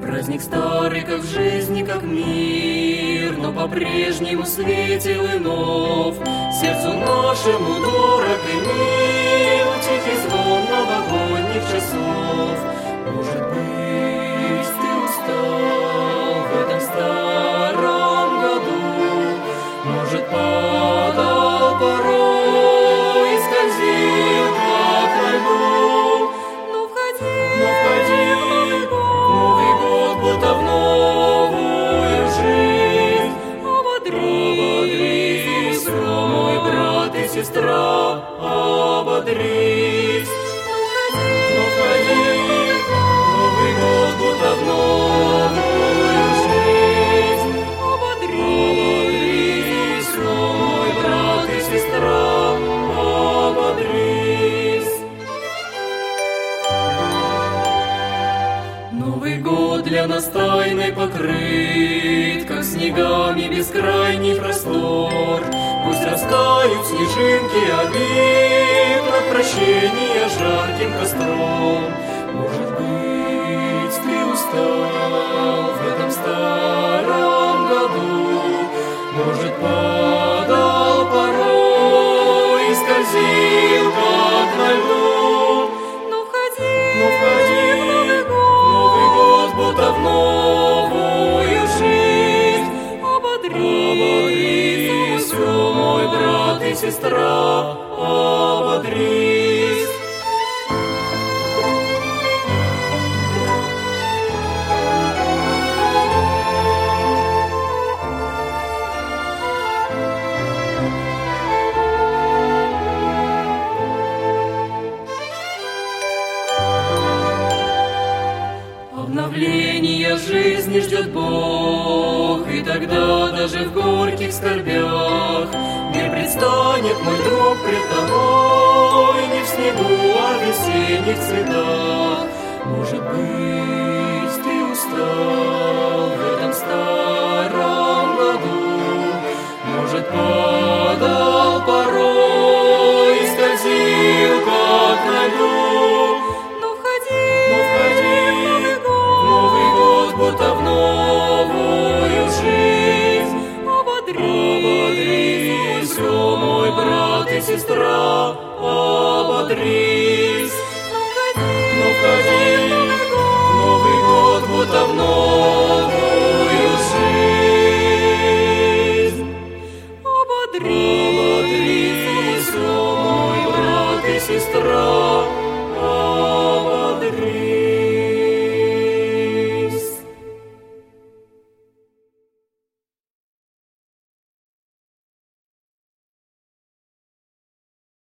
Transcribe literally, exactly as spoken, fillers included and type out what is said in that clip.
Праздник старый, как жизнь и как мир, но по-прежнему светил и нов. Сердцу нашему дорог и мил тихий звон новогодних часов. Может быть, ты устал в этом старом году, может, падал порой и скользил, как на льду. Ну входи, ну входи в Новый год, будто в новую жизнь. Ободрись, о мой брат и сестра, ободрись. Ну входи, Новый год, будто в новую жизнь. Ободрись, о мой брат и сестра, ободрись. Новый год для нас тайной покрыт, как снегами бескрайний простор. Пусть растают снежинки обид над прощения жарким костром. Может быть, ты устал в этом старом году, может, падал порой и скользил, как на льду. Ну входи, ну входи в Новый год, будто в новую жизнь. Ободрись, о мой брат и сестра, ободрись. Обновления жизни ждет Бог, и тогда даже в горьких скорбях мир предстанет, мой друг, пред тобой, не в снегу, а в весенних цветах. Может быть, ты устал в этом старом году, может, падал порой и скользил, как на льду. Ну входи, ну входи в Новый год, будто в новую жизнь. Ободрись, о мой брат и сестра, ободрись. Ну входи в Новый год, будто в новую жизнь. Ободрись, о мой брат и сестра, ободрись.